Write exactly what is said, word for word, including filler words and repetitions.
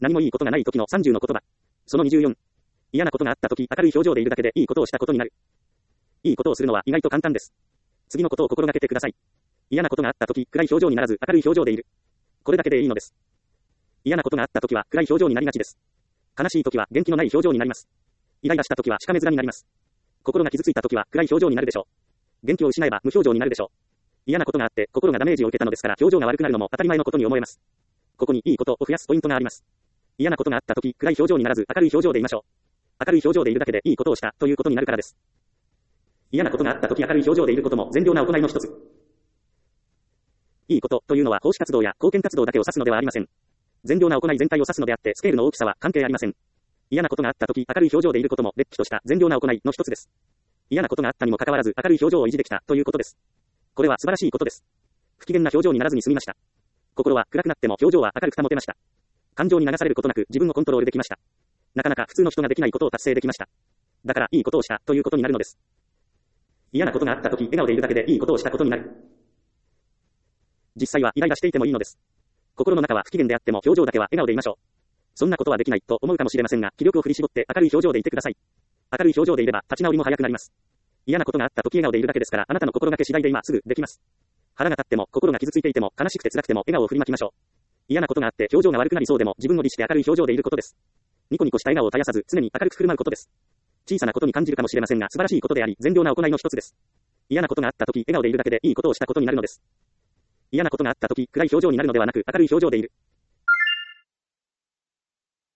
何もいいことがない時のさんじゅうの言葉。そのにじゅうよん。嫌なことがあった時、明るい表情でいるだけでいいことをしたことになる。いいことをするのは意外と簡単です。次のことを心がけてください。嫌なことがあった時、暗い表情にならず明るい表情でいる。これだけでいいのです。嫌なことがあった時は暗い表情になりがちです。悲しい時は元気のない表情になります。イライラした時はしかめ面になります。心が傷ついた時は暗い表情になるでしょう。元気を失えば無表情になるでしょう。嫌なことがあって心がダメージを受けたのですから表情が悪くなるのも当たり前のことに思えます。ここにいいことを増やすポイントがあります。嫌なことがあった時、暗い表情にならず明るい表情でいましょう。明るい表情でいるだけでいいことをしたということになるからです。嫌なことがあった時明るい表情でいることも善良な行いの一つ。いいことというのは奉仕活動や貢献活動だけを指すのではありません。善良な行い全体を指すのであってスケールの大きさは関係ありません。嫌なことがあった時明るい表情でいることもれっきとした善良な行いの一つです。嫌なことがあったにもかかわらず明るい表情を維持できたということです。これは素晴らしいことです。不機嫌な表情にならずに済みました。心は暗くなっても表情は明るく保てました。感情に流されることなく自分をコントロールできました。なかなか普通の人ができないことを達成できました。だからいいことをしたということになるのです。嫌なことがあった時笑顔でいるだけでいいことをしたことになる。実際はイライラしていてもいいのです。心の中は不機嫌であっても表情だけは笑顔でいましょう。そんなことはできないと思うかもしれませんが、気力を振り絞って明るい表情でいてください。明るい表情でいれば立ち直りも早くなります。嫌なことがあった時笑顔でいるだけですから、あなたの心がけ次第で今すぐできます。腹が立っても心が傷ついていても悲しくて辛くても笑顔を振りまきましょう。嫌なことがあって表情が悪くなりそうでも自分を律して明るい表情でいることです。ニコニコした笑顔を絶やさず常に明るく振る舞うことです。小さなことに感じるかもしれませんが素晴らしいことであり善良な行いの一つです。嫌なことがあった時笑顔でいるだけでいいことをしたことになるのです。嫌なことがあった時暗い表情になるのではなく明るい表情でいる。